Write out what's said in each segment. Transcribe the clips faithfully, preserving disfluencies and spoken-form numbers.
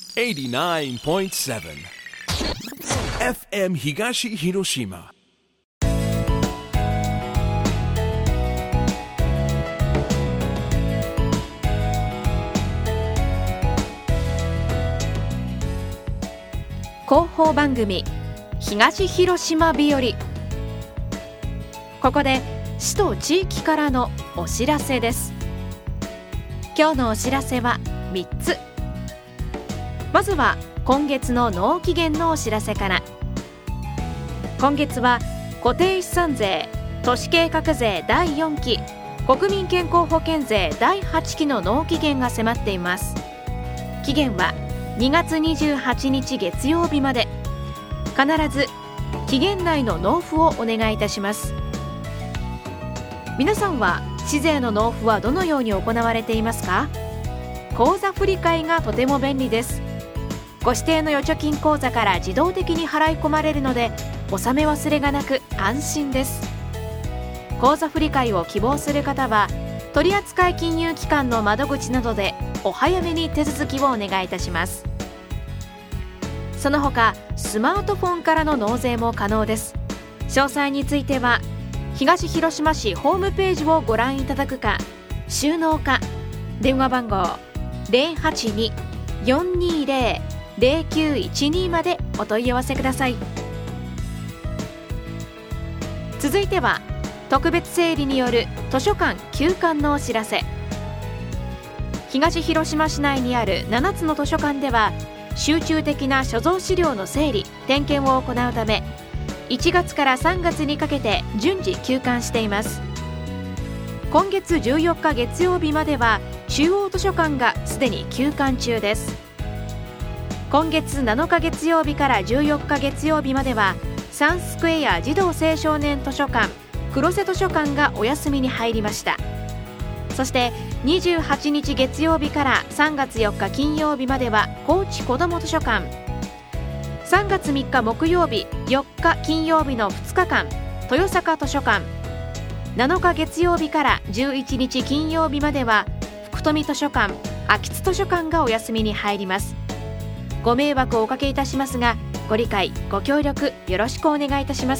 はちじゅうきゅうてんなな エフエム 東広島。 広報番組東広島日和。ここで市と地域からのお知らせです。今日のお知らせはみっつ。まずは今月の納期限のお知らせから。今月は固定資産税、都市計画税だいよんき、国民健康保険税だいはちきの納期限が迫っています。期限はにがつにじゅうはちにち月曜日まで。必ず期限内の納付をお願いいたします。皆さんは市税の納付はどのように行われていますか？口座振替がとても便利です。ご指定の預貯金口座から自動的に払い込まれるので、納め忘れがなく安心です。口座振替を希望する方は取扱金融機関の窓口などでお早めに手続きをお願いいたします。その他スマートフォンからの納税も可能です。詳細については東広島市ホームページをご覧いただくか、収納課電話番号 ゼロはちに よんにゼロ ゼロきゅういちに までお問い合わせください。続いては特別整理による図書館休館のお知らせ。東広島市内にあるななつの図書館では集中的な所蔵資料の整理・点検を行うため、いちがつからさんがつにかけて順次休館しています。今月じゅうよっか月曜日までは中央図書館がすでに休館中です。今月なのか月曜日からじゅうよっか月曜日まではサンスクエア児童青少年図書館、黒瀬図書館がお休みに入りました。そしてにじゅうはちにち月曜日からさんがつよっか金曜日までは高知こども図書館、さんがつみっか木曜日、よっか金曜日のふつかかん豊坂図書館、なのか月曜日からじゅういちにち金曜日までは福富図書館、秋津図書館がお休みに入ります。ご迷惑をおかけいたしますが、ご理解ご協力よろしくお願いいたします。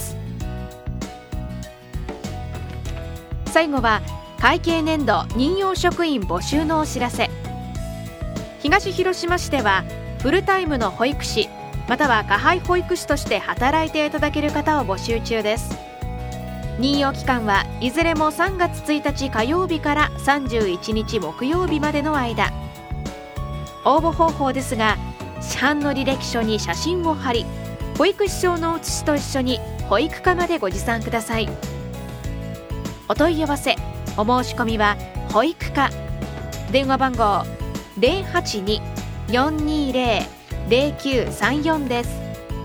最後は会計年度任用職員募集のお知らせ。東広島市ではフルタイムの保育士または加配保育士として働いていただける方を募集中です。任用期間はいずれもさんがつついたち火曜日からさんじゅういちにち木曜日までの間。応募方法ですが、市販の履歴書に写真を貼り、保育士証の写しと一緒に保育課までご持参ください。お問い合わせお申し込みは保育課、電話番号 ゼロはちに よんにゼロ ゼロきゅうさんよん です。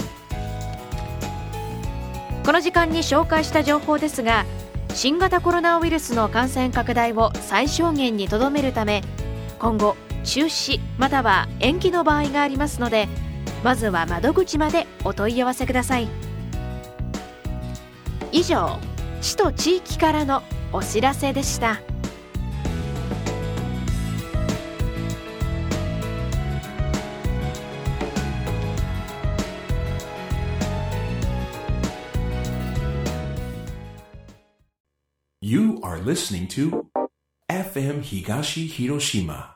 この時間に紹介した情報ですが、新型コロナウイルスの感染拡大を最小限にとどめるため、今後中止または延期の場合がありますので、まずは窓口までお問い合わせください。以上、市と地域からのお知らせでした。 You are listening to エフエム 東広島。